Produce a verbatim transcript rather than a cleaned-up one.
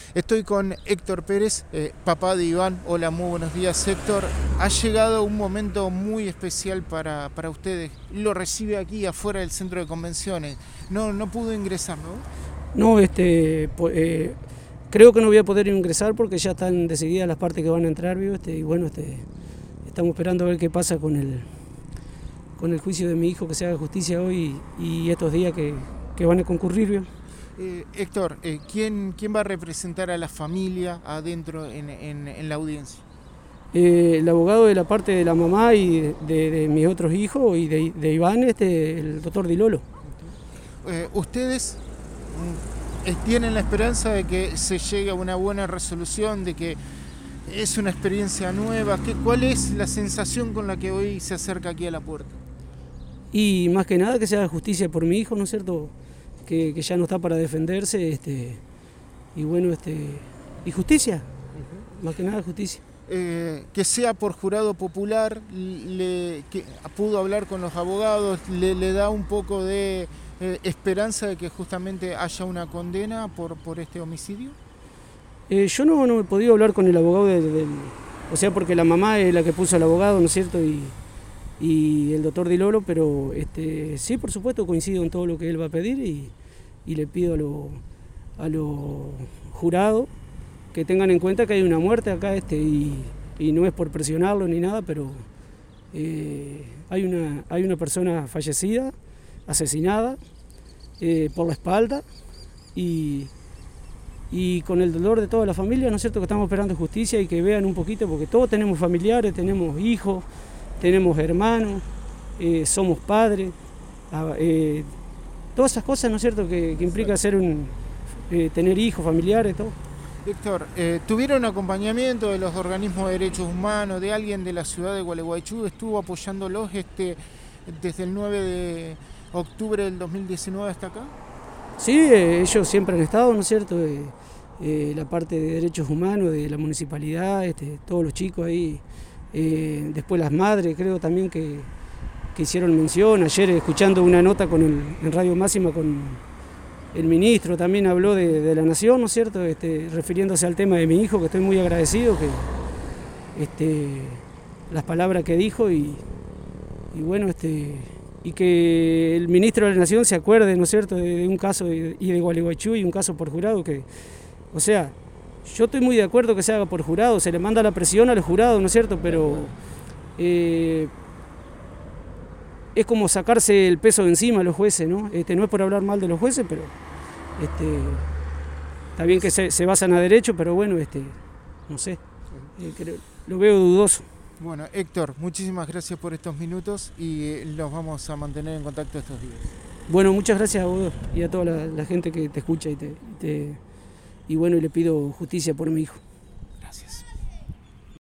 Estoy con Héctor Pérez, eh, papá de Iván. Hola, muy buenos días, Héctor. Ha llegado un momento muy especial para, para ustedes. Lo recibe aquí afuera del centro de convenciones. No, no pudo ingresar, ¿no? No, este, eh, creo que no voy a poder ingresar porque ya están decididas las partes que van a entrar, ¿viu? Este, y bueno, este, estamos esperando a ver qué pasa con el, con el juicio de mi hijo, que se haga justicia hoy y estos días que, que van a concurrir, ¿viu? Eh, Héctor, eh, ¿quién, ¿quién va a representar a la familia adentro en, en, en la audiencia? Eh, el abogado de la parte de la mamá y de, de, de mis otros hijos y de, de Iván, este, el doctor Di Lolo. Eh, ¿Ustedes mm, tienen la esperanza de que se llegue a una buena resolución, de que es una experiencia nueva? ¿Qué, ¿Cuál es la sensación con la que hoy se acerca aquí a la puerta? Y más que nada que se haga justicia por mi hijo, ¿no es cierto?, que, que ya no está para defenderse, este, y bueno, este, y justicia, uh-huh. Más que nada justicia. Eh, que sea por jurado popular, le, que pudo hablar con los abogados, le, le da un poco de eh, esperanza de que justamente haya una condena por, por este homicidio. Eh, yo no, no he podido hablar con el abogado del, del, o sea, porque la mamá es la que puso al abogado, ¿no es cierto?, y, y el doctor Di Lolo, pero este, sí, por supuesto, coincido en todo lo que él va a pedir y, y le pido a los a lo jurados que tengan en cuenta que hay una muerte acá, este, y, y no es por presionarlo ni nada, pero eh, hay, una, hay una persona fallecida, asesinada eh, por la espalda y, y con el dolor de toda la familia, ¿no es cierto?, que estamos esperando justicia y que vean un poquito, porque todos tenemos familiares, tenemos hijos, tenemos hermanos, eh, somos padres, eh, todas esas cosas, ¿no es cierto?, que, que implica ser un, eh, tener hijos, familiares, todo. Héctor, eh, ¿tuvieron acompañamiento de los organismos de derechos humanos, de alguien de la ciudad de Gualeguaychú? ¿Estuvo apoyándolos este, desde el nueve de octubre del dos mil diecinueve hasta acá? Sí, eh, ellos siempre han estado, ¿no es cierto?, eh, eh, la parte de derechos humanos de la municipalidad, este, todos los chicos ahí. Eh, después las madres, creo también que, que hicieron mención. Ayer escuchando una nota con el, en Radio Máxima con el ministro, también habló de, de la Nación, ¿no es cierto?, este, refiriéndose al tema de mi hijo, que estoy muy agradecido, que este, las palabras que dijo y, y bueno, este, y que el ministro de la Nación se acuerde, ¿no es cierto?, de, de un caso de, y de Gualeguaychú y un caso por jurado, que, o sea, yo estoy muy de acuerdo que se haga por jurado, se le manda la presión al jurado, ¿no es cierto?, pero eh, es como sacarse el peso de encima a los jueces, ¿no? Este, no es por hablar mal de los jueces, pero este, está bien que se, se basan a derecho, pero bueno, este, no sé, eh, creo, lo veo dudoso. Bueno, Héctor, muchísimas gracias por estos minutos y eh, los vamos a mantener en contacto estos días. Bueno, muchas gracias a vos y a toda la, la gente que te escucha y te... Y te Y bueno, y le pido justicia por mi hijo. Gracias.